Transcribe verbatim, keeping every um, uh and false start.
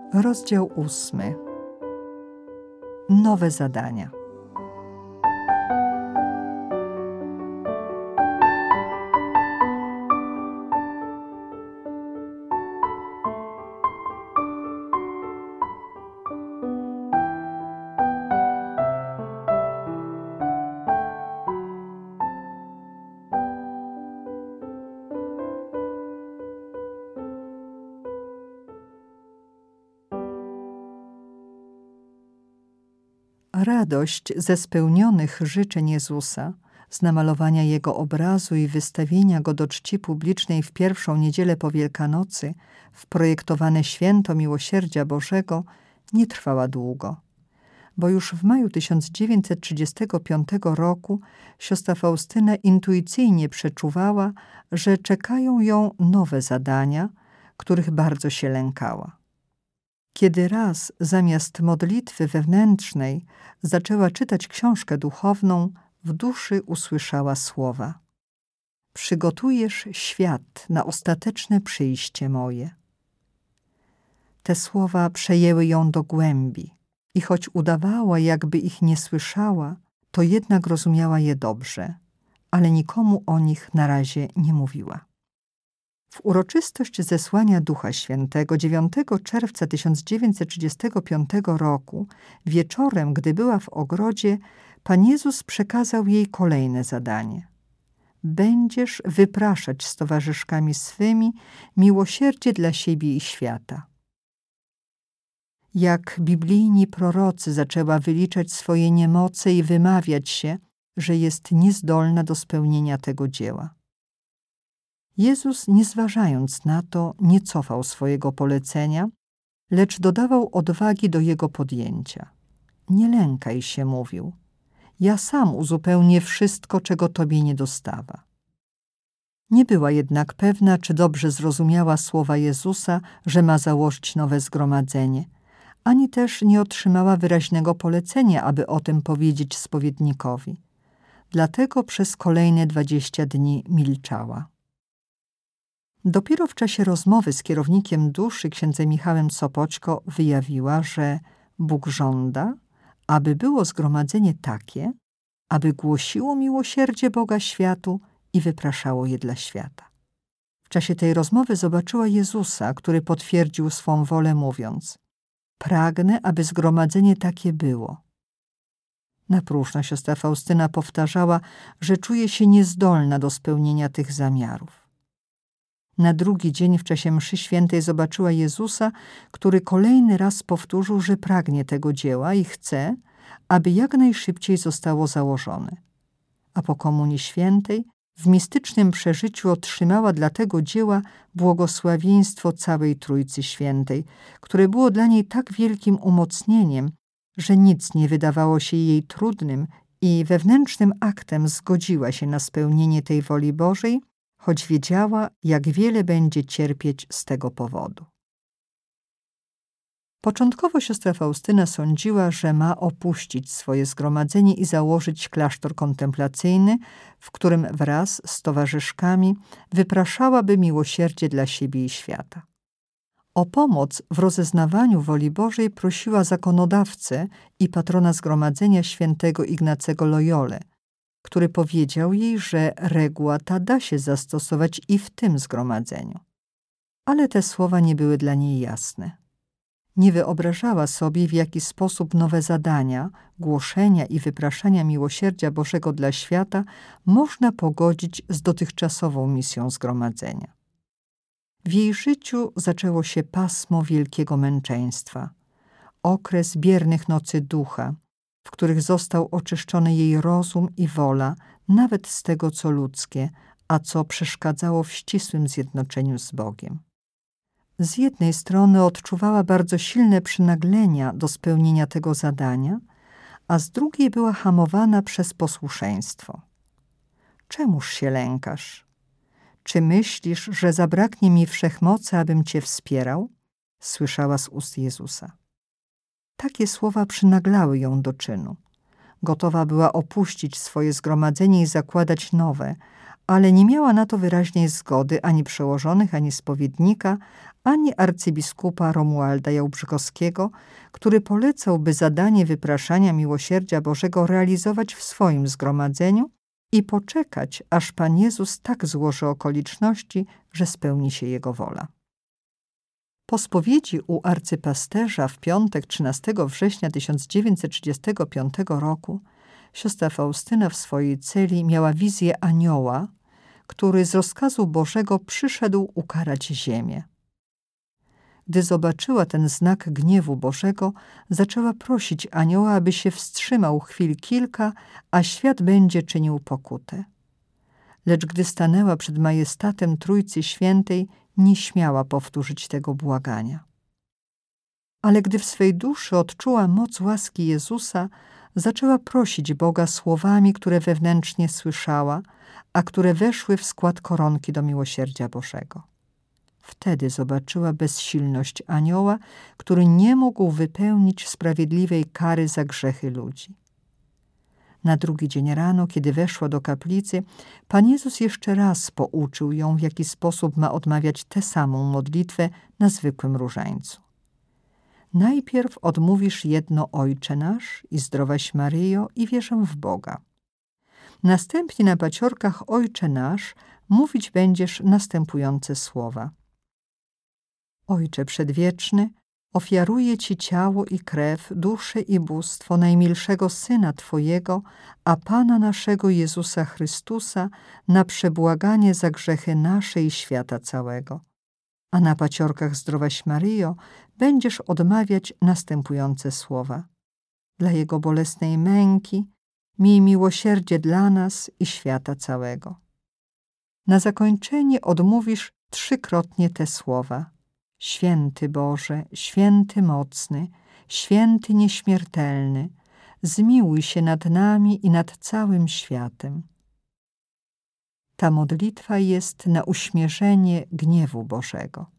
Rozdział ósmy. Nowe zadania. Radość ze spełnionych życzeń Jezusa, z namalowania Jego obrazu i wystawienia Go do czci publicznej w pierwszą niedzielę po Wielkanocy, w projektowane święto Miłosierdzia Bożego, nie trwała długo. Bo już w maju tysiąc dziewięćset trzydziestego piątego roku siostra Faustyna intuicyjnie przeczuwała, że czekają ją nowe zadania, których bardzo się lękała. Kiedy raz zamiast modlitwy wewnętrznej zaczęła czytać książkę duchowną, w duszy usłyszała słowa: „Przygotujesz świat na ostateczne przyjście moje”. Te słowa przejęły ją do głębi i choć udawała, jakby ich nie słyszała, to jednak rozumiała je dobrze, ale nikomu o nich na razie nie mówiła. W uroczystość zesłania Ducha Świętego dziewiątego czerwca tysiąc dziewięćset trzydziestego piątego roku, wieczorem, gdy była w ogrodzie, Pan Jezus przekazał jej kolejne zadanie. Będziesz wypraszać z towarzyszkami swymi miłosierdzie dla siebie i świata. Jak biblijni prorocy zaczęła wyliczać swoje niemoce i wymawiać się, że jest niezdolna do spełnienia tego dzieła. Jezus, nie zważając na to, nie cofał swojego polecenia, lecz dodawał odwagi do jego podjęcia. Nie lękaj się, mówił. Ja sam uzupełnię wszystko, czego tobie nie dostawa. Nie była jednak pewna, czy dobrze zrozumiała słowa Jezusa, że ma założyć nowe zgromadzenie, ani też nie otrzymała wyraźnego polecenia, aby o tym powiedzieć spowiednikowi. Dlatego przez kolejne dwadzieścia dni milczała. Dopiero w czasie rozmowy z kierownikiem duszy, księdzem Michałem Sopoćko, wyjawiła, że Bóg żąda, aby było zgromadzenie takie, aby głosiło miłosierdzie Boga światu i wypraszało je dla świata. W czasie tej rozmowy zobaczyła Jezusa, który potwierdził swą wolę, mówiąc: „Pragnę, aby zgromadzenie takie było”. Na próżno siostra Faustyna powtarzała, że czuje się niezdolna do spełnienia tych zamiarów. Na drugi dzień w czasie mszy świętej zobaczyła Jezusa, który kolejny raz powtórzył, że pragnie tego dzieła i chce, aby jak najszybciej zostało założone. A po komunii świętej w mistycznym przeżyciu otrzymała dla tego dzieła błogosławieństwo całej Trójcy Świętej, które było dla niej tak wielkim umocnieniem, że nic nie wydawało się jej trudnym i wewnętrznym aktem zgodziła się na spełnienie tej woli Bożej, choć wiedziała, jak wiele będzie cierpieć z tego powodu. Początkowo siostra Faustyna sądziła, że ma opuścić swoje zgromadzenie i założyć klasztor kontemplacyjny, w którym wraz z towarzyszkami wypraszałaby miłosierdzie dla siebie i świata. O pomoc w rozeznawaniu woli Bożej prosiła zakonodawcę i patrona zgromadzenia świętego Ignacego Loyolę, który powiedział jej, że reguła ta da się zastosować i w tym zgromadzeniu. Ale te słowa nie były dla niej jasne. Nie wyobrażała sobie, w jaki sposób nowe zadania, głoszenia i wypraszania miłosierdzia Bożego dla świata można pogodzić z dotychczasową misją zgromadzenia. W jej życiu zaczęło się pasmo wielkiego męczeństwa, okres biernych nocy ducha, w których został oczyszczony jej rozum i wola, nawet z tego, co ludzkie, a co przeszkadzało w ścisłym zjednoczeniu z Bogiem. Z jednej strony odczuwała bardzo silne przynaglenia do spełnienia tego zadania, a z drugiej była hamowana przez posłuszeństwo. Czemuż się lękasz? Czy myślisz, że zabraknie mi wszechmocy, abym cię wspierał? Słyszała z ust Jezusa. Takie słowa przynaglały ją do czynu. Gotowa była opuścić swoje zgromadzenie i zakładać nowe, ale nie miała na to wyraźnej zgody ani przełożonych, ani spowiednika, ani arcybiskupa Romualda Jałbrzykowskiego, który polecał, by zadanie wypraszania miłosierdzia Bożego realizować w swoim zgromadzeniu i poczekać, aż Pan Jezus tak złoży okoliczności, że spełni się Jego wola. Po spowiedzi u arcypasterza w piątek trzynastego września tysiąc dziewięćset trzydziestego piątego roku siostra Faustyna w swojej celi miała wizję anioła, który z rozkazu Bożego przyszedł ukarać ziemię. Gdy zobaczyła ten znak gniewu Bożego, zaczęła prosić anioła, aby się wstrzymał chwil kilka, a świat będzie czynił pokutę. Lecz gdy stanęła przed majestatem Trójcy Świętej, nie śmiała powtórzyć tego błagania. Ale gdy w swej duszy odczuła moc łaski Jezusa, zaczęła prosić Boga słowami, które wewnętrznie słyszała, a które weszły w skład koronki do miłosierdzia Bożego. Wtedy zobaczyła bezsilność anioła, który nie mógł wypełnić sprawiedliwej kary za grzechy ludzi. Na drugi dzień rano, kiedy weszła do kaplicy, Pan Jezus jeszcze raz pouczył ją, w jaki sposób ma odmawiać tę samą modlitwę na zwykłym różańcu. Najpierw odmówisz jedno Ojcze nasz i zdrowaś Maryjo i wierzę w Boga. Następnie na paciorkach Ojcze nasz mówić będziesz następujące słowa. Ojcze przedwieczny, ofiaruję Ci ciało i krew, duszę i bóstwo najmilszego Syna Twojego, a Pana naszego Jezusa Chrystusa, na przebłaganie za grzechy nasze i świata całego. A na paciorkach zdrowaś Maryjo będziesz odmawiać następujące słowa. Dla Jego bolesnej męki miej miłosierdzie dla nas i świata całego. Na zakończenie odmówisz trzykrotnie te słowa. Święty Boże, święty mocny, święty nieśmiertelny, zmiłuj się nad nami i nad całym światem. Ta modlitwa jest na uśmierzenie gniewu Bożego.